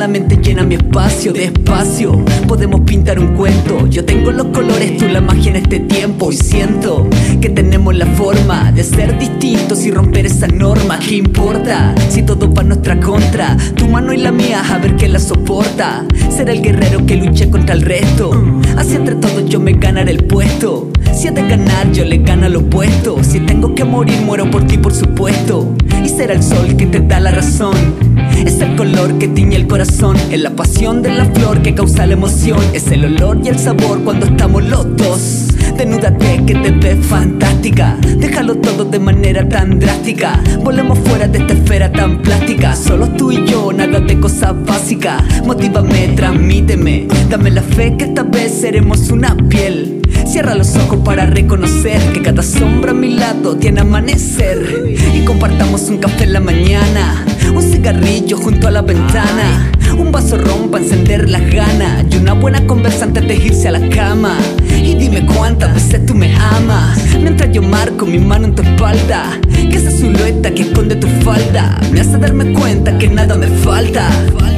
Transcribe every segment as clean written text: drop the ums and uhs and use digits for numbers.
solamente llena mi espacio. Despacio, podemos pintar un cuento. Yo tengo los colores, tú la magia en este tiempo. Y siento que tenemos la forma de ser distintos y romper esas normas. ¿Qué importa si todo va a nuestra contra? Tu mano y la mía, a ver quién la soporta. Será el guerrero que luche contra el resto. Así entre todos yo me ganaré el puesto. Si es de ganar, yo le gano al opuesto. Si tengo que morir, muero por ti, por supuesto. Y será el sol que te da la razón. Es el color que tiñe el corazón. Es la pasión de la flor que causa la emoción. Es el olor y el sabor cuando estamos los dos. Desnúdate que te ves fantástica. Déjalo todo de manera tan drástica. Volemos fuera de esta esfera tan plástica. Solo tú y yo, nada de cosas básicas. Motívame, transmíteme. Dame la fe que esta vez seremos una piel. Cierra los ojos para reconocer que cada sombra a mi lado tiene amanecer. Y compartamos un café en la mañana, un cigarrillo junto a la ventana, un vaso ron para encender las ganas y una buena conversa antes de irse a la cama. Y dime cuántas veces tú me amas, mientras yo marco mi mano en tu espalda. Que esa silueta que esconde tu falda me hace darme cuenta que nada me falta.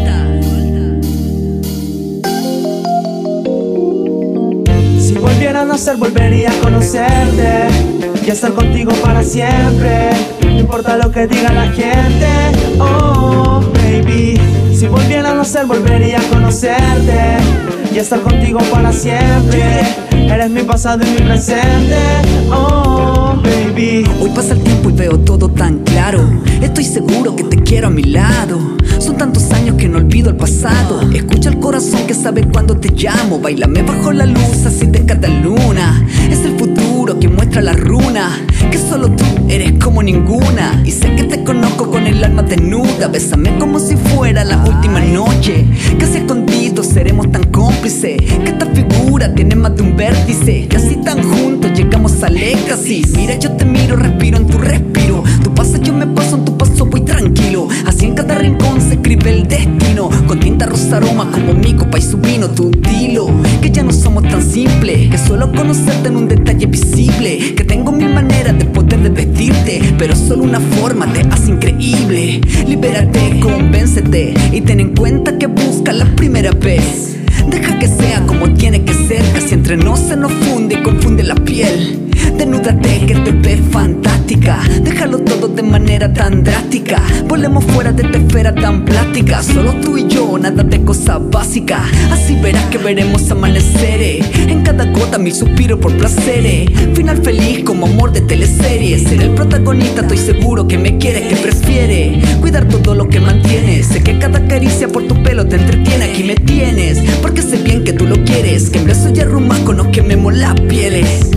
Si volviera a nacer, volvería a conocerte y a estar contigo para siempre. No importa lo que diga la gente, oh baby. Si volviera a nacer, volvería a conocerte y a estar contigo para siempre. Eres mi pasado y mi presente, oh baby. Hoy pasa el tiempo y veo todo tan claro. Estoy seguro que te quiero a mi lado. Son tantos años que no olvido el pasado. Escucha el corazón que sabe cuando te llamo. Báilame bajo la luz así de cada luna. Es el futuro que muestra la runa, que solo tú eres como ninguna. Y sé que te conozco con el alma desnuda. Bésame como si fuera la última noche. Casi escondidos seremos tan cómplices, que esta figura tiene más de un vértice. Casi tan juntos llegamos al éxtasis. Mira, yo te miro, respiro en tu respiro. Tú pasas, yo me paso, en tu paso voy tranquilo. Así en cada rincón se escribe el destino, con tinta rosa aroma como mi copa y su vino. Tú dilo, que ya no somos tan simples, que suelo conocerte en un detalle visible. Que tengo mil maneras de poder desvestirte, pero solo una forma te hace increíble. Libérate, convéncete y ten en cuenta que busca la primera vez. Deja que sea como tiene que ser, casi entre nos se nos funde y confunde la piel. Desnúdate que te ves fantástica. Déjalo todo de manera tan drástica. Volemos fuera de esta esfera tan plástica. Solo tú y yo, nada de cosas básicas. Así verás que veremos amaneceres. En cada gota mil suspiros por placeres. Final feliz como amor de teleserie. Ser el protagonista, estoy seguro que me quieres, que prefieres cuidar todo lo que mantienes. Sé que cada caricia por tu pelo te entretiene. Aquí me tienes, porque sé bien que tú lo quieres. Que en besos y arrumacos nos quememos las pieles.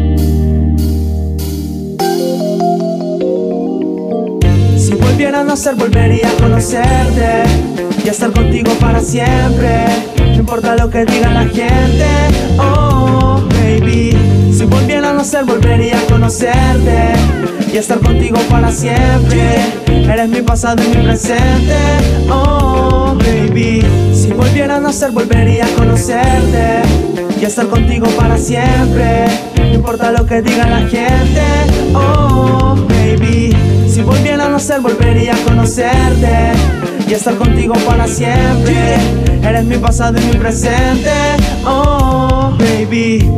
Si volviera a nacer, volvería a conocerte y a estar contigo para siempre. No importa lo que diga la gente, oh baby. Si volviera a nacer, volvería a conocerte y a estar contigo para siempre. Eres mi pasado y mi presente, oh baby. Si volviera a nacer, volvería a conocerte y a estar contigo para siempre. No importa lo que diga la gente, oh baby. Si volviera a nacer, volvería a conocerte y a estar contigo para siempre. Eres mi pasado y mi presente, oh baby.